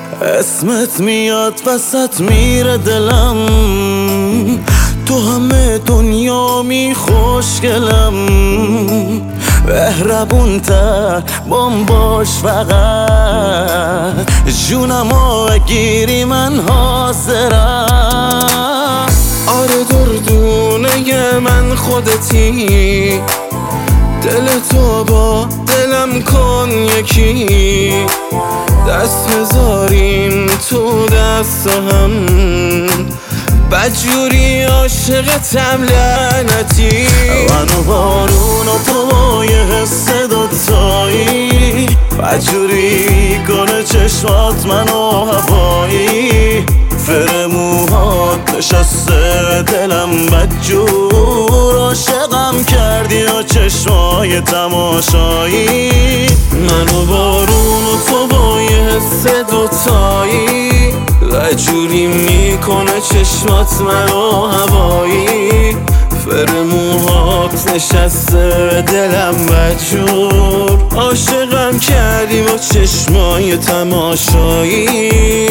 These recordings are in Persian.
اسمت میاد وسط میره دلم، تو همه دنیا خوشگلم، مهربون تر بام باش فقط، جونمو بگیری من حاضرم. آره دردونه من خودتی، دل تو با دلم کن یکی، دست بذاریم تو دست هم، بدجوری عاشقتم لعنتی. من و بارون و تو با یه حس دوتایی، بدجوری کنه چشمات منو هوایی، فر موهات نشسته دلم بدجور، عاشقم کردی و چشمای تماشایی. من و بارون و تو با یه حس دوتایی، بدجوری میکنه چشمات منو هوایی، فر موهات نشسته دلم بدجور، عاشقم کردی با چشمای تماشایی.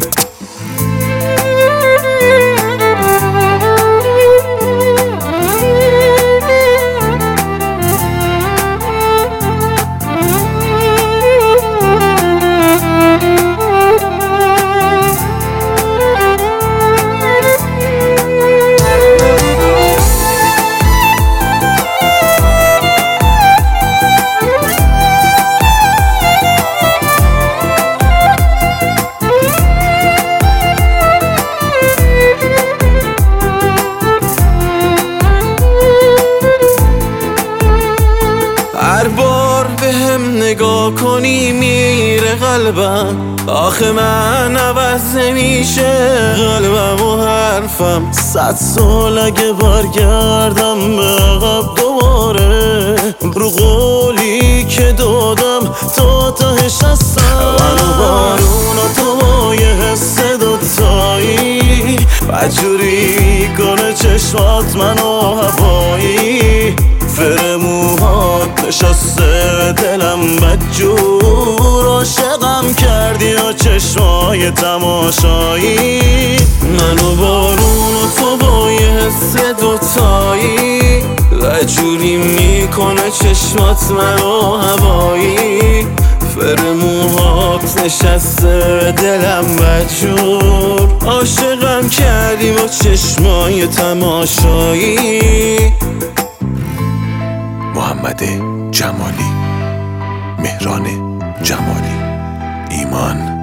هر بار به هم نگاه کنی میره قلبم، آخه من عوض نمیشه قلبم و حرفم، 100 سال اگه برگردم به عقب دوباره، رو قولی که دادم تا تهش هستم. من و بارون و تو با یه حس دوتایی، بدجوری کنه چشمات منو هوایی، فر موهات نشسته دلم بدجور، عاشقم کردی و چشمای تماشایی. من و بارون و تو با یه حس دوتایی، بدجوری میکنه چشمات منو هوایی، فر موهات نشسته دلم بدجور، عاشقم کردی با چشمای تماشایی. محمد جمالی، مهران جمالی، ایمان